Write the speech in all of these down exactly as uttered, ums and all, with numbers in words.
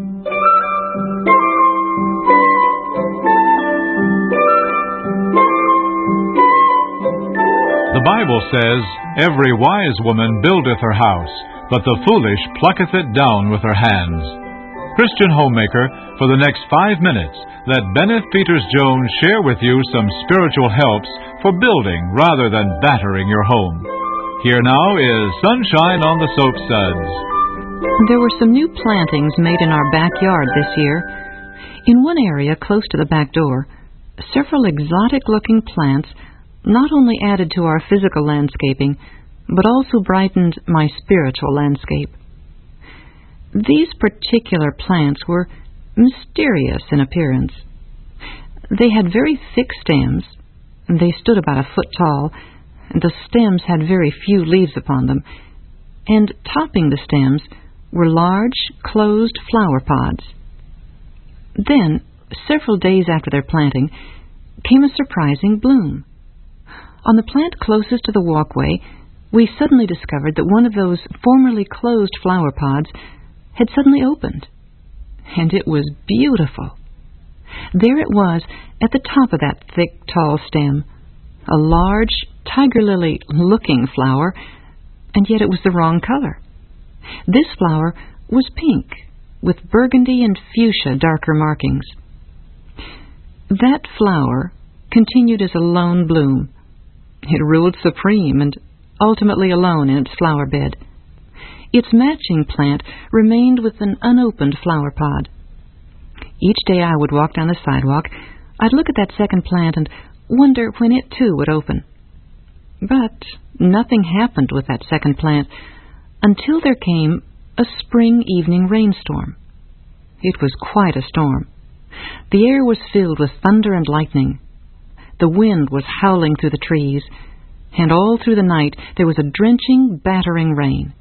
The Bible says, "Every wise woman buildeth her house, but the foolish plucketh it down with her hands." Christian homemaker, for the next five minutes, let Benneth Peters Jones share with you some spiritual helps for building rather than battering your home. Here now is Sunshine on the Soapsuds. There were some new plantings made in our backyard this year. In one area close to the back door, several exotic-looking plants not only added to our physical landscaping, but also brightened my spiritual landscape. These particular plants were mysterious in appearance. They had very thick stems, and they stood about a foot tall, and the stems had very few leaves upon them, and topping the stems were large, closed flower pods. Then, several days after their planting, came a surprising bloom. On the plant closest to the walkway, we suddenly discovered that one of those formerly closed flower pods had suddenly opened, and it was beautiful. There it was at the top of that thick, tall stem, a large, tiger lily-looking flower, and yet it was the wrong color. This flower was pink, with burgundy and fuchsia darker markings. That flower continued as a lone bloom. It ruled supreme and ultimately alone in its flower bed. Its matching plant remained with an unopened flower pod. Each day I would walk down the sidewalk, I'd look at that second plant and wonder when it too would open. But nothing happened with that second plant until there came a spring evening rainstorm. It was quite a storm. The air was filled with thunder and lightning. The wind was howling through the trees, and all through the night there was a drenching, battering rain.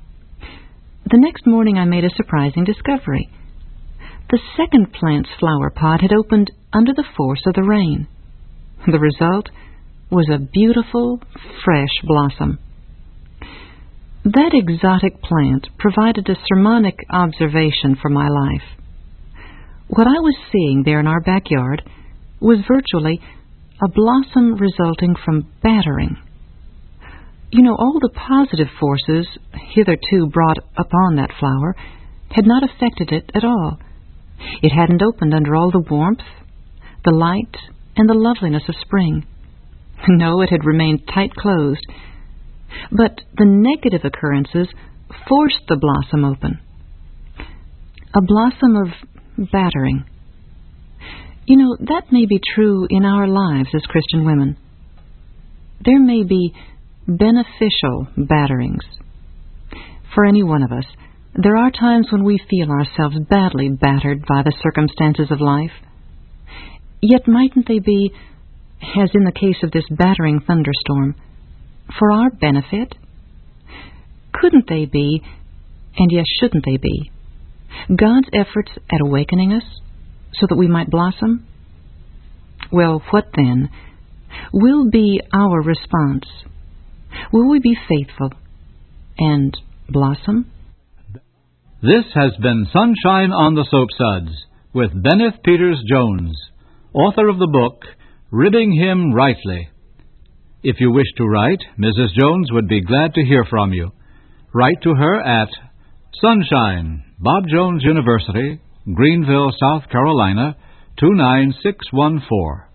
The next morning I made a surprising discovery. The second plant's flower pod had opened under the force of the rain. The result was a beautiful, fresh blossom. That exotic plant provided a sermonic observation for my life. What I was seeing there in our backyard was virtually a blossom resulting from battering. You know, all the positive forces hitherto brought upon that flower had not affected it at all. It hadn't opened under all the warmth, the light, and the loveliness of spring. No, it had remained tight-closed. But the negative occurrences forced the blossom open. A blossom of battering. You know, that may be true in our lives as Christian women. There may be beneficial batterings. For any one of us, there are times when we feel ourselves badly battered by the circumstances of life. Yet mightn't they be, as in the case of this battering thunderstorm, for our benefit? Couldn't they be, and yes, shouldn't they be, God's efforts at awakening us so that we might blossom? Well, what then will be our response? Will we be faithful and blossom? This has been Sunshine on the Soapsuds with Benneth Peters Jones, author of the book, Ridding Him Rightly. If you wish to write, Missus Jones would be glad to hear from you. Write to her at Sunshine, Bob Jones University, Greenville, South Carolina, two nine six one four.